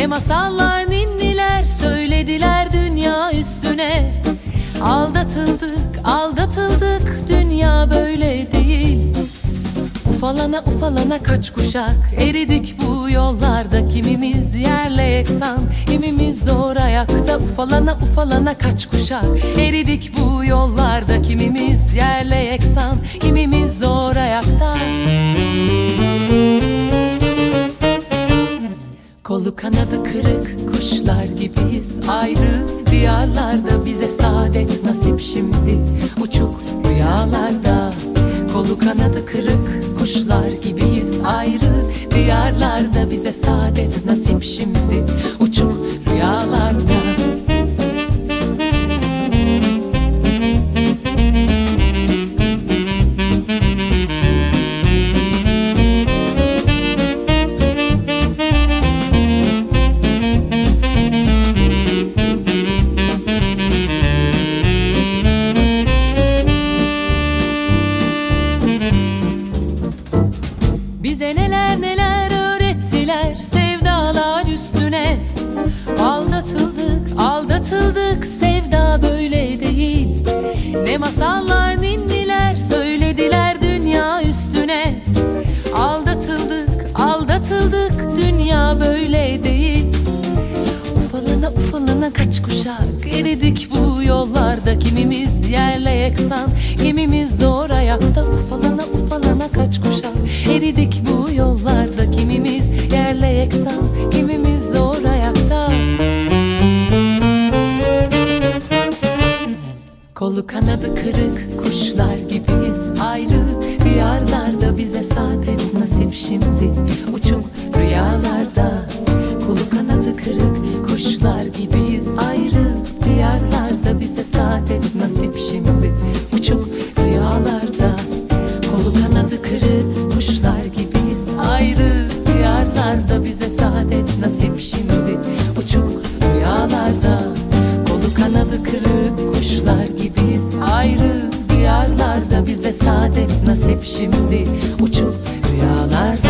masallar ninniler söylediler dünya üstüne. Aldatıldık, aldatıldık, dünya böyle değil. Ufalana ufalana kaç kuşak eridik bu yollarda. Kimimiz yerle yeksan, kimimiz zor ayakta. Ufalana ufalana kaç kuşak eridik bu yollarda. Kimimiz yerle yeksan, kimimiz zor ayakta. Kolu kanadı kırık kuşlar gibiyiz, ayrı diyarlarda. Bize saadet nasip şimdi, uçuk rüyalarda. Kolu kanadı kırık kuşlar gibiyiz, ayrı diyarlarda. Bize saadet nasip şimdi, uçuk rüyalarda. Bize neler neler öğrettiler sevdalar üstüne. Aldatıldık, aldatıldık, sevda böyle değil. Ne masallar ninniler söylediler dünya üstüne. Aldatıldık, aldatıldık, dünya böyle değil. Ufalana ufalana kaç kuşak eridik bu yollarda. Kimimiz yerle yeksan, kimimiz zor ayakta. Ufalana ufalana kaç kuşak eridik bu yollarda. Kimimiz yerle yeksan, kimimiz zor ayakta. Kolu kanadı kırık kuşlar gibiyiz, ayrı diyarlarda. Bize saadet nasip şimdi, uçuk rüyalarda. Kolu kanadı kırık kuşlar gibiyiz, ayrı diyarlarda. Bize saadet nasip şimdi, uçuk rüyalarda. Kolu kanadı kırık kuşlar gibiyiz, ayrı diyarlarda. Bize saadet nasip şimdi, uçuk rüyalarda. Kolu kanadı kırık kuşlar gibiyiz, ayrı diyarlarda. Bize saadet nasip şimdi, uçuk rüyalarda.